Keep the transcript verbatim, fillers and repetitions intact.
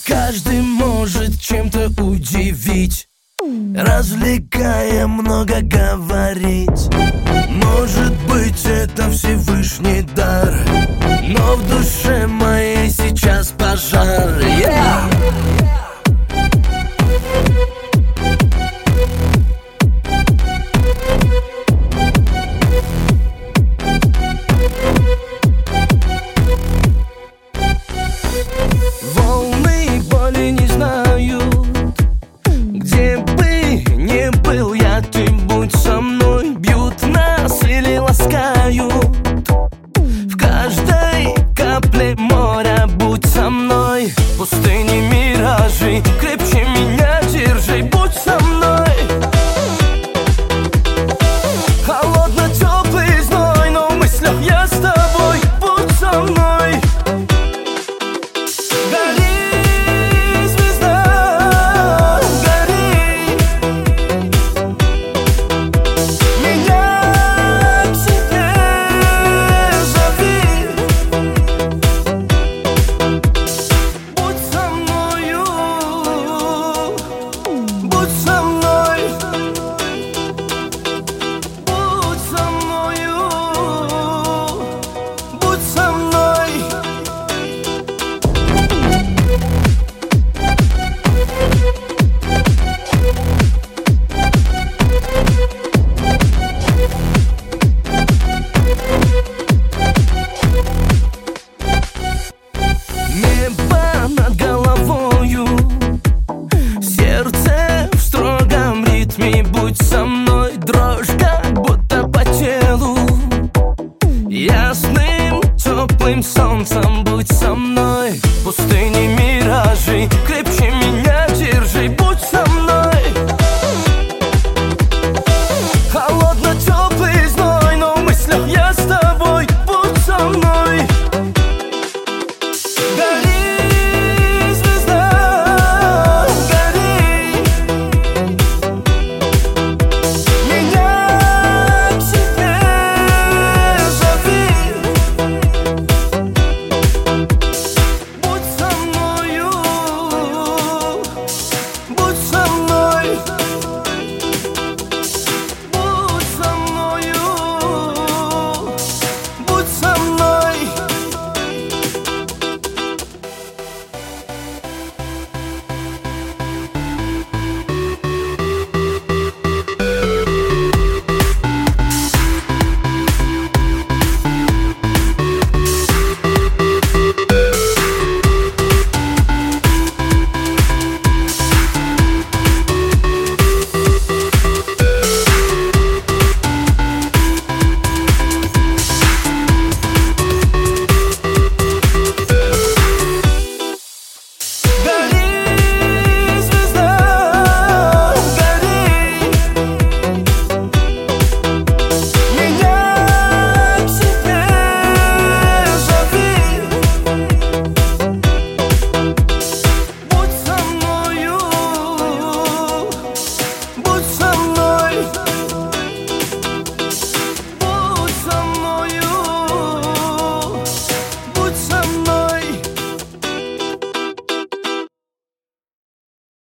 Каждый может чем-то удивить, развлекая, много говорить. Может быть, это Всевышний дар, но в душе моей сейчас пожар. Yeah! Волны боли не знают, где бы ни был я, ты будь со мной. Бьют нас или ласкают, в каждой капле моря будь со мной. Пустыни, миражи, крепче меня держи, будь со мной. Холодно, теплый зной, но в мыслях я с тобой, будь со мной. Над головою, сердце в строгом ритме, будь со мной. Дрожь как будто по телу, ясным теплым солнцем будь со мной. Пустыни, миражи, крепче